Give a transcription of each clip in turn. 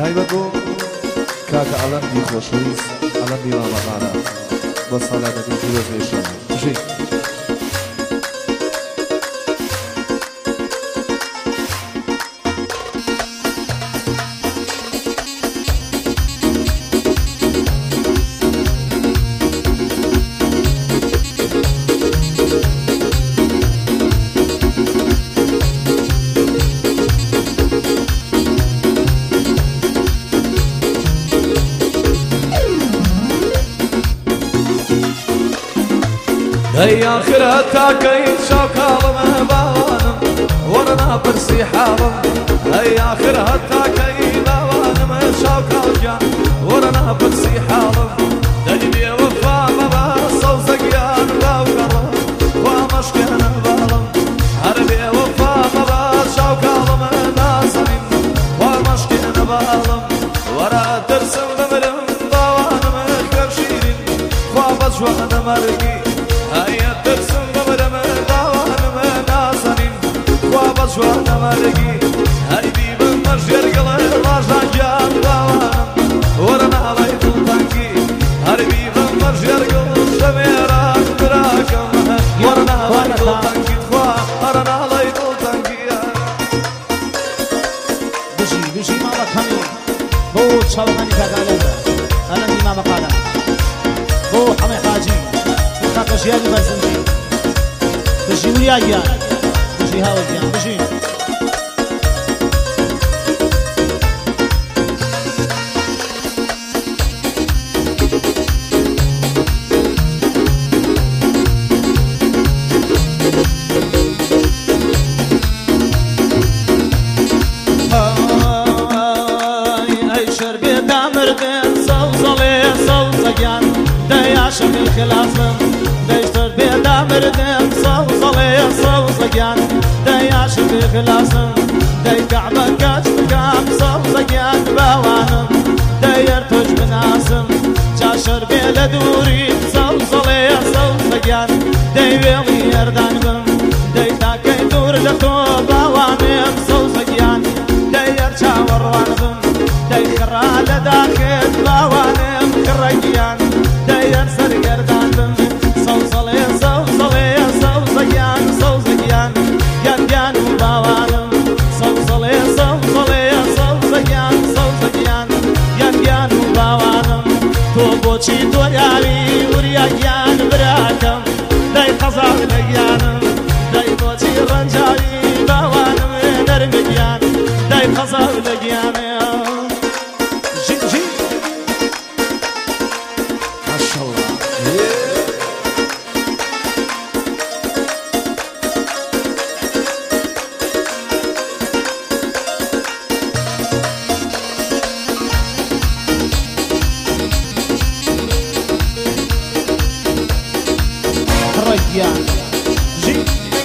تایبەت بۆ کاکە ئەڵەندی خۆشەویست ئەڵەندی مامەقانە بۆ ساڵاتەکەی پیرۆزێشان بژین هي آخرها تاكيد شوكالم باوانم ورنا برسي حالم هي آخرها تاكيد باوانم شوكال ورنا برسي حالم دجبي وفا مبا صوزقيان باوكالم ومشكنا بالم هربي وفا مبا شوكالم ناسمين ومشكنا بالم ورا ترسم بمرم باوانم كرشيرين وبجوانا مرقي هيا ترسم بمرم باوانم ناسنين وبجوانا مرقي هيدي بمجر قلي راجان جان باوانم ورنا بيت الطنقي هربي بمجر قلي شميران براكم ورنا بيت الطنقي تخوا ورنا بيت الطنقي بجي ماما كامل بو تشاوغاني كاكالندا أنا دي ماما قالا بو حمي حاجي كاكاشياني برزنجي بجي ويايان بجي هاوزيان بجي شمل خلافم ديشتر بيدا مردم صوصلي صوصيان ديا شمل خلافم دي كعبة كاتبكام صوصيان باوانم دير توج بناسم جاشر بيلا دوري صوصلي صوصيان دي ويلي يردان بم دي تاكي دور لتو باوانم صوصيان دير شاور وانبم دي خرال داكت باوانم خريان دير سرقردان بم صوصلي صوصلي صوصيان صوصيان يان يان وباوانم صوصلي صوصلي صوصيان صوصيان يان يان وباوانم تو بوشي دوريالي وريايان براكم داي خزار لقيانم داي بوشي رنجاوي باوانم نرمجيان داي خزار لقيانم ريان جي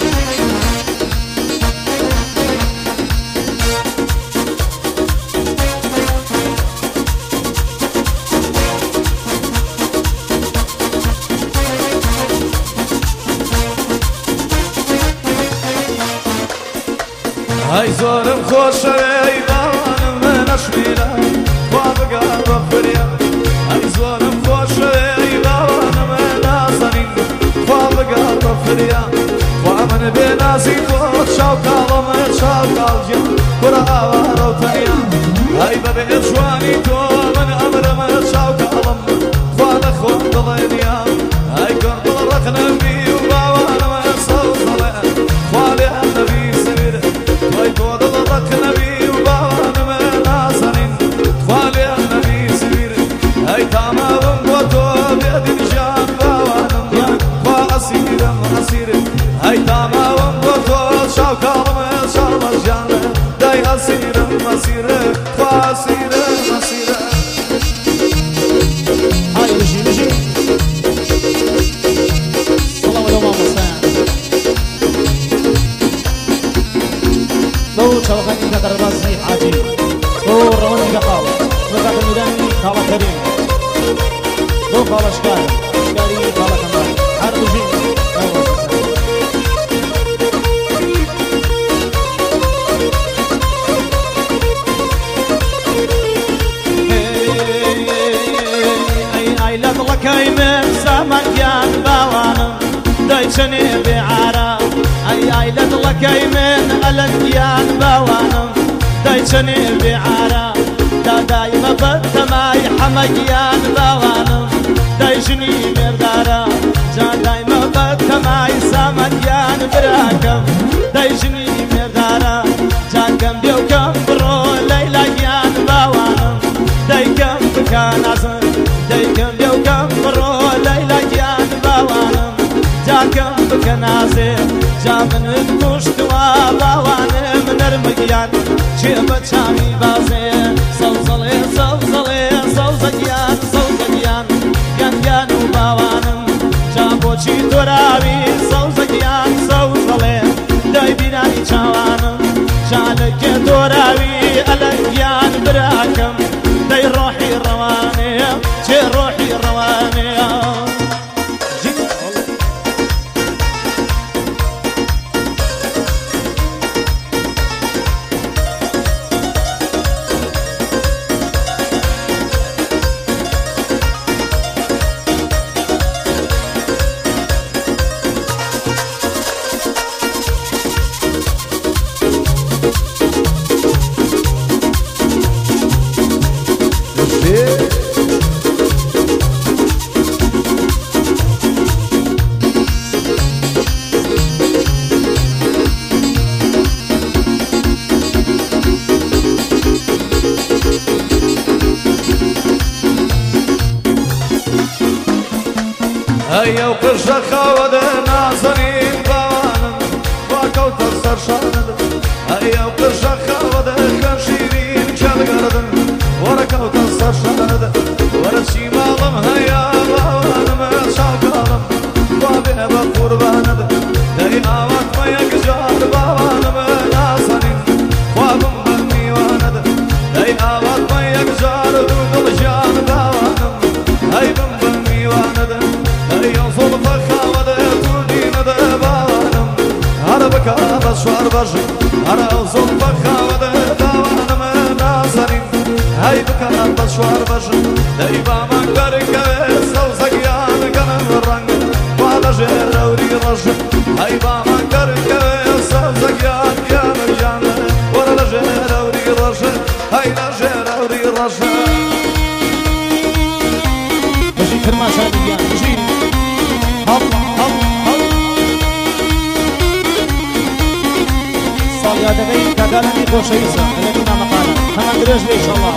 هاي زورم خوش باوانم من اشميلا وابقى بفريا هاي زورم خوش باوانم ناسنين وابقى بفريا وامن بناسي فوت شوكالم شوكال جن براوار وتنيا هاي ببيت شواني تو من امرم شوكالم وانا خون ضلينيا هاي قرب الرقنا بي وباوانم صوصلي والي النبي سمير هاي قرب الرقنا بي وباوانم ناسنين والي النبي سمير هاي تمام بوتو بيد نشان باوانم واسيرم اسير هاي تمام بوتو شوكالم شرمجان داي اسيرم اسير واسيرم اسير هاي بجي صلى الله عليه وسلم لو تشاوغاني كاكالندا حاجي لو رواني كاكاو لو كاكالندا كالا كريم لو كالا شكاري كالا كمان حرب جي دڵەکەی من ئەلەنگیان باوانم دایچەنێ بێعارە دادایمە بەتەمای حەمەگیان باوانم دایژنی مێردارە جادایمە بەتەمای سامەندیان براکەم دایژنی مێردارە جاکەم دێوکەم بڕۆ لەیلاگیان باوانم دایکەم بکانازم دایکەم دێوکەم بڕۆ لەیلاگیان باوانم جاکەم بکە نازێ جا منت کوشتووە باوانم نەرمەگیان چێ بە چامی بازێ سەوزەڵێ سەوزەڵێ سەوزەگیان سەوزەگیان گەنگیان و باوانم جا بۆچی تۆراوی سەوزەگیان سەوزەڵێ دای بینانی چاوانم جا لەکێ تۆراوی ئەلەنگیان براکەم دەی ڕۆحی ڕەوانەیە چێ ڕۆحی ڕەوانەیە هەیە و قژە خاوەدە نازەنین باوانم واکەوتە سەر شانەدە هەیە و قژە خاوەدە خوێن شیرین کێڵگەردن وەرەکەوتە سەر شانەدە وەرە چی ماڵم هەیە باوانمە چاوکاڵم وا بێ بە قوربانەدە دەی ئاواتمە یەکجار باوانمە نازەنین خوابم بە میوانەدە دەی ئاواتمە یەکجار دوو دڵژیان باوانم هەیبم بە میوانەدە زۆڵفە خاوەدە توودینەدە باوانم هەرە بکە بە شوار بەژی هەرە زۆڵفە خاوەدە داوانمە نازەنین هەی بکە بە شوار بەژی دەی بامان گەرکەوێ سەوزەگیان گەنم ڕەنگ وا لە ژێرەوری ڕەژ هەی بامان گەرکەوێ سەوزەگیان گیانەگیانە وەرە لە ژێرەوری ڕەژ هەی لە ژێرەوری ڕەژ بەژی کرماشادیان بژی ساڵیادەکەی کاگالانی خۆشەویستە لەگەڵ مامەقالە هەمان درێژ بێ ئینشەڵڵا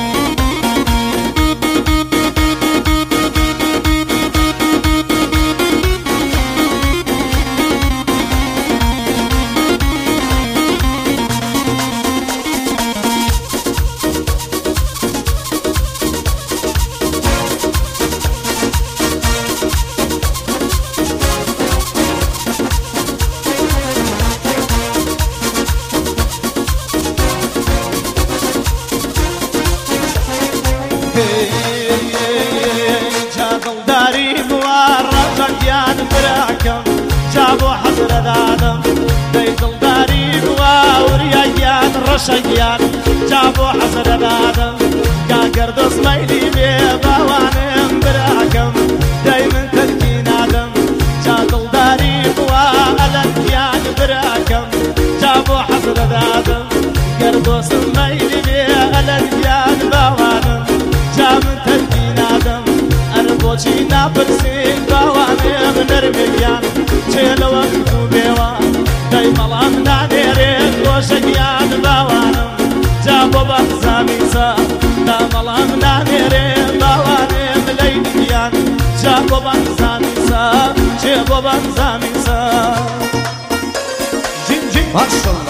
ڕەشەگیان جا بۆ حەزرە دادم کاگەر دۆست مەیلی بێ باوانم براکەم دەی من تەرکی نادم جا دڵداری بووە ئەلەنگیان براکەم جا بۆ حەزرە دادم گەر دۆستم مەیلی بێ ئەلەنگیان باوانم جا من تەرکی نادم ئەرە بۆچی ناپرسین باوانم نەرمێکیان چێ لەوە و بێوە دەی مەڵام نانێرێت گۆشەگیان باوانم جا بۆ بەنزامیسە تا مەڵام نانێرێ باوانێم لەی دیان جا بۆ بەنزامیسە چێ بۆ بەنزامیسە جین جین ماشەڵڵا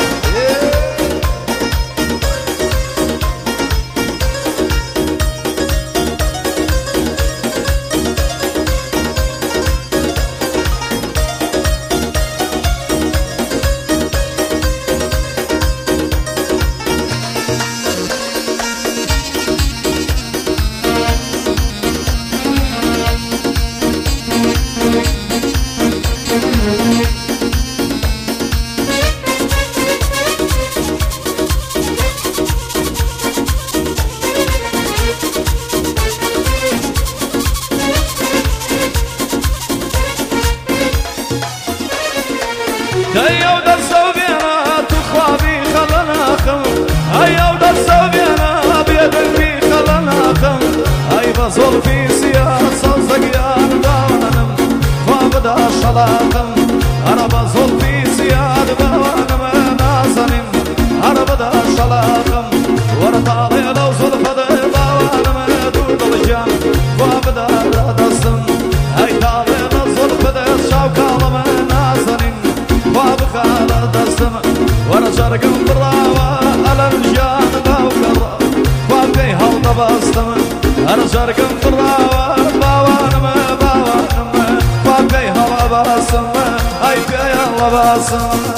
شرقم براوە ئەلەم ژیان باوکەڕە خواکەی هەڵدە بەستەمە هەر شەرگم براوە باوانمە باوانمە خواکەی هەڵە بەسەمە ئەی پێیە لە بەسەمە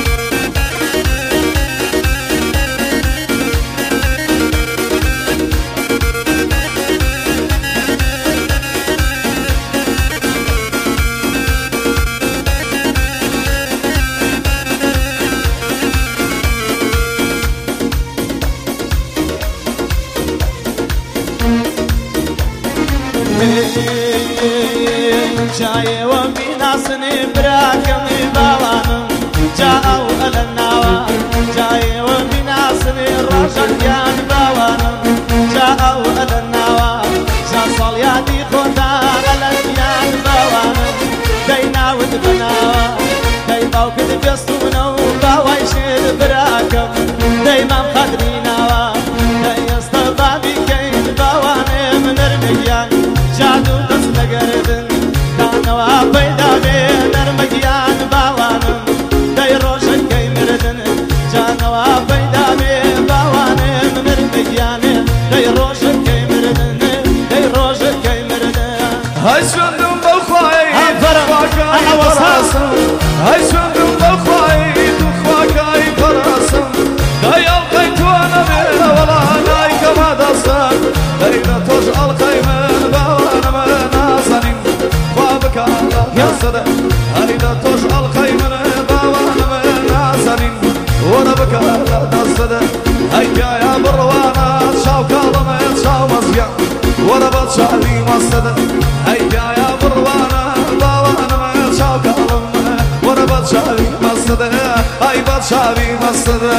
جایەوە بیناسنێ براکەمی باوانم جا ئەو ئەلە ناوە جایەوە بیناسنێ ڕەشەکیان باوانم جا ئەو ئەلە ناوە جا ساڵیادی خۆتا ئەلەکیان باوانم دەی ناوت بەناوە دەی باوکت گەستوونە و باوای شێر براکەم دەی مام قەدری ناوە دەی ئێستا بابیکەین باوانێم نەرمەگیان جادو دەست لەگەردن دانەوە پەیدا بێ نەرمەگیان باوانم دەی ڕۆژەکەی مردن جانەوە پەیدا بێ باوانێم نەرمەگیانێ دەی ڕۆژەکەی مردن دەی ڕۆژەکەی مردن هەی سوێندم بەخوای خواکای پەراسم هەی سوێندم بەخوای دوو خواکای پەراسم دەی ئەڵقەی تۆ نەبێ وەڵا نایکەمە دەستم دەی لە تۆش ئەڵقەی من باوانەمە نازەنین خوا بکە لە دەستەدە هەی لە تۆش ئەڵقەی من باوانەمە نازەنین وەرە بکە لە دەستەدە هەی پیایە بڕوانە چاو کاڵەمە چاو مەزگە وەرە بە چاوی مەستەدە هەی پیایە بڕوانە باوانەمە چاو کاڵەمە وەرە بە چاوی مەستەدە هەی بە چاوی مەستەدە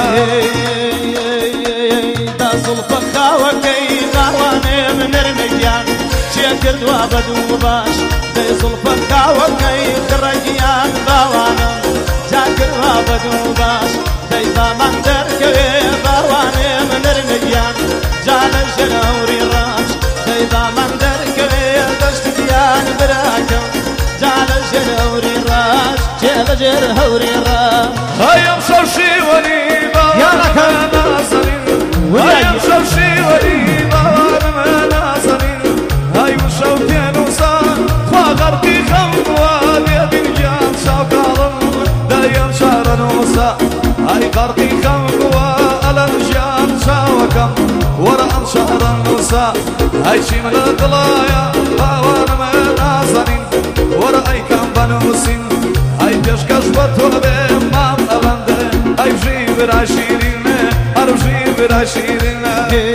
دا زڵفە خاوەکەی باوانێم نەرمەگیان چێ کردووە بەدوو باش دەی زڵفە خاوەکەی خڕەگیان باوانم جا کردووە بەدوو باش دەی بامان دەرکەوێ باوانێم نەرمەگیان جا لە ژێر هەوری ڕاش دەی بامان دەرکەوێ دەشتیان براکەم جا لە ژێر هەوری ڕاش جێ لە ژێر هەوری ڕاش هەی ئەم شەو شیوەنی باوانەمە نازەنین هەی ئەم شەو شیوەنی باوانەمە نازەنین هەی وشەو پێنووسان خوا غەرقی خەم بووە لێبین گیان چاو کاڵم دەی ئەم شارە نووسە هەی غەرقی خەم بووە ئەلەم ژیان چاوەکەم وەرە ئەم شارە نووسە هەی چیم لە دڵایە باوانەمە نازەنین وەرە ئەیکەم بەنووسین هەی پێشکەش بە تۆ بێ مام ئەڵەندە ئەی ژی برا شیرینە هەر ژی برا شیرینە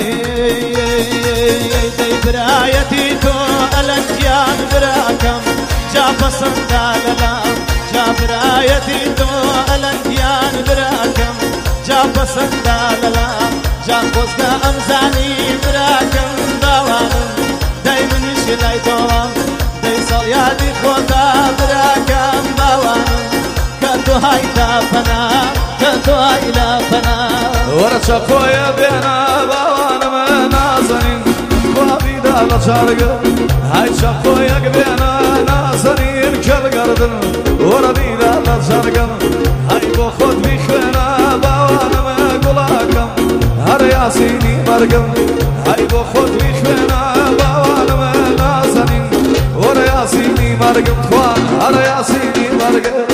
دەی برایەتی تۆ ئەلەنگیان براکەم جا پەسەندا لەلام جا برایەتی تۆ ئەلەنگیان براکەم جا پەسەندا لەلام جا خۆزگە ئەمزانی براکەم باوانم دەی منیش لای تۆڵام دەی سەڵیادی خۆتا براکەم باوانم کە تۆ هایتا پەنا کە تۆ هایلا پەنا وەرە چەقۆیە بێنە باوانەمە نازەنین خوا بیدا لە چارگە هەی چەقۆیەک بێنە نازەنین کەڵگەردن وەرە بیدا لە چارگەم هەی بۆ خۆت بیخوێنە باوانەمە گوڵاکەم هەر یاسینی مەرگم هەی بۆ خۆت بیخوێنە باوانەمە نازەنین وەرە یاسینی مەرگم خوا هەر یاسینی مەرگم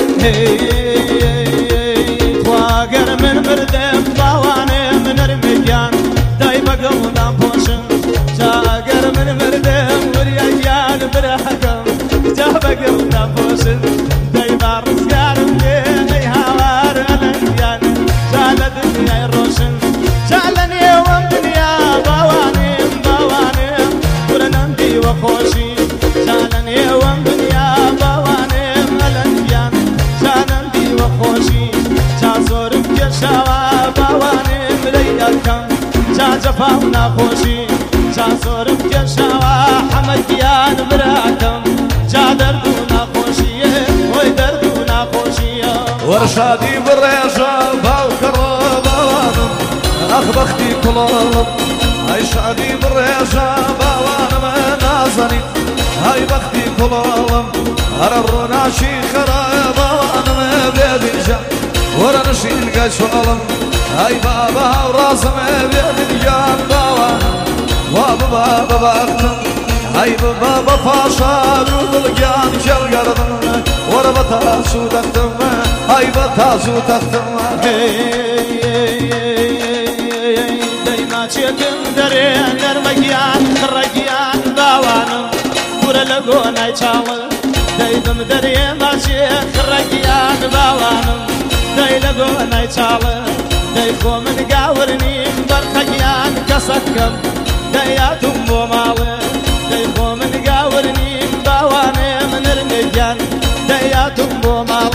خواگەر من مردم باوانێم نەرمەگیان دای بەگەڵدام پۆشم جا ئەگەر من مردم وریاگیان براکەم جا بەگەڵدام پۆشم دەی با ڕزگارم دێ دەی هاوار ئەلەنگیان جا لە دنیای ڕۆشن جا لە نێوەم دنیا باوانێم باوانێم ورە نەمدیوە خۆشی جا لە نێوەم دنیا باوانێم ئەلەنگیان جا نەمدیوە خۆشی جا زۆرم کێشاوە باوانێم لەی دەکەم جا جەفا و ناخۆشی جا زۆرم کێشاوە حەمەگیان براکەم جا دەرد و ناخۆشیە وەی دەرد و ناخۆشیە وەرە شادی بڕێژە باوکەڕە باوانم ئەخ بەختی کوڵڵم هەی شادی بڕێژە باوانەمە نازەنین هەی بەختی کوڵڵم هەرە ڕۆناشی خەرە باوانەمە بێبیژە ورا نشين قشوالم هاي بابا وراسم بيد جان باوانا وابا باختم هاي بابا باشا قول جان شل قردم ورا بتاسو تختم هاي بتاسو تختم دايما تشكم درين درمجيان خرجيان باوانم ورا لقونا يشاول دايما درين ما شيخ خرجيان باوانم داي لقونا يشاول دايخو من قاورني برخجيان كسكم داياتم بومالي دايخو من قاورني باواني من رمجان داياتم بومالي